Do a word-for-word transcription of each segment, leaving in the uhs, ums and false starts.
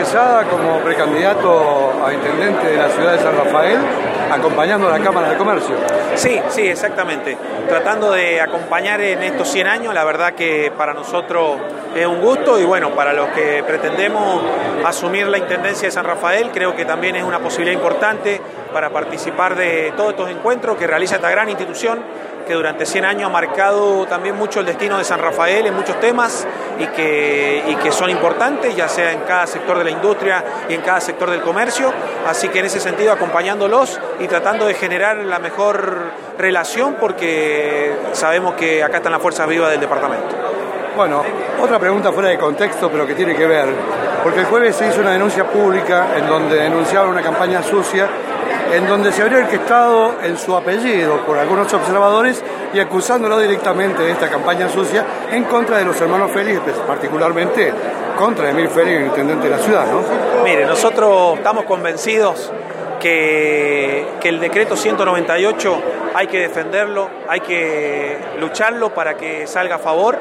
Quesada como precandidato a intendente de la ciudad de San Rafael, acompañando a la Cámara de Comercio. Sí, sí, exactamente. Tratando de acompañar en estos cien años, la verdad que para nosotros es un gusto y bueno, para los que pretendemos asumir la intendencia de San Rafael, creo que también es una posibilidad importante para participar de todos estos encuentros que realiza esta gran institución, que durante cien años ha marcado también mucho el destino de San Rafael en muchos temas y que, y que son importantes, ya sea en cada sector de la industria y en cada sector del comercio, así que en ese sentido acompañándolos y tratando de generar la mejor relación porque sabemos que acá están las fuerzas vivas del departamento. Bueno, otra pregunta fuera de contexto, pero que tiene que ver, porque el jueves se hizo una denuncia pública en donde denunciaban una campaña sucia, en donde se habría orquestado en su apellido por algunos observadores y acusándolo directamente de esta campaña sucia en contra de los hermanos Félix, particularmente contra Emil Félix, el intendente de la ciudad, ¿no? Mire, nosotros estamos convencidos que, que el decreto ciento noventa y ocho hay que defenderlo, hay que lucharlo para que salga a favor.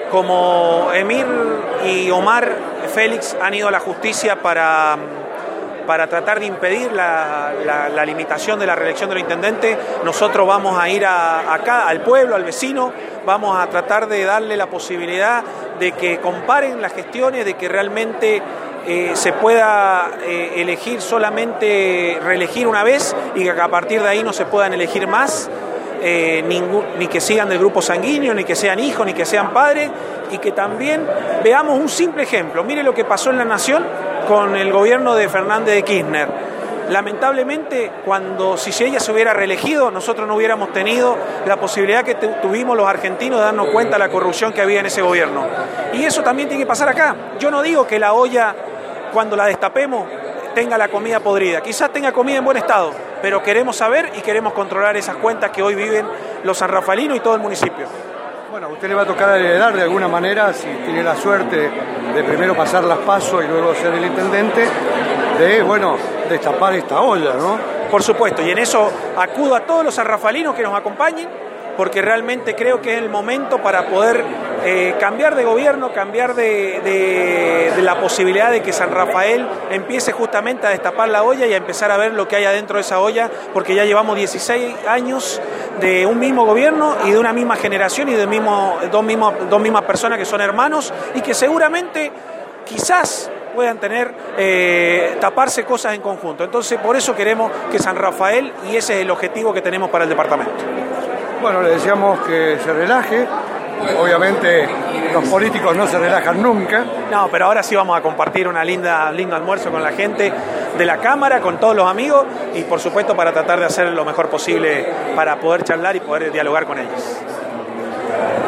Como Emir y Omar Félix han ido a la justicia para... para tratar de impedir la, la, la limitación de la reelección del intendente, nosotros vamos a ir a, acá al pueblo, al vecino, vamos a tratar de darle la posibilidad de que comparen las gestiones, de que realmente eh, se pueda eh, elegir solamente, reelegir una vez y que a partir de ahí no se puedan elegir más, eh, ningún, ni que sigan del grupo sanguíneo, ni que sean hijos, ni que sean padres, y que también veamos un simple ejemplo. Mire lo que pasó en La Nación con el gobierno de Fernández de Kirchner. Lamentablemente, cuando si ella se hubiera reelegido, nosotros no hubiéramos tenido la posibilidad que tuvimos los argentinos de darnos cuenta de la corrupción que había en ese gobierno. Y eso también tiene que pasar acá. Yo no digo que la olla, cuando la destapemos, tenga la comida podrida. Quizás tenga comida en buen estado, pero queremos saber y queremos controlar esas cuentas que hoy viven los sanrafalinos y todo el municipio. Bueno, a usted le va a tocar heredar de alguna manera, si tiene la suerte de primero pasar las pasos y luego ser el intendente, de, bueno, destapar esta olla, ¿no? Por supuesto, y en eso acudo a todos los sanrafalinos que nos acompañen, porque realmente creo que es el momento para poder eh, cambiar de gobierno, cambiar de, de, de la posibilidad de que San Rafael empiece justamente a destapar la olla y a empezar a ver lo que hay adentro de esa olla, porque ya llevamos dieciséis años de un mismo gobierno y de una misma generación y de mismo, dos, mismos, dos mismas personas que son hermanos y que seguramente quizás puedan tener, eh, taparse cosas en conjunto. Entonces, por eso queremos que San Rafael, y ese es el objetivo que tenemos para el departamento. Bueno, le decíamos que se relaje. Obviamente los políticos no se relajan nunca. No, pero ahora sí vamos a compartir una linda, lindo almuerzo con la gente de la Cámara, con todos los amigos y por supuesto para tratar de hacer lo mejor posible para poder charlar y poder dialogar con ellos.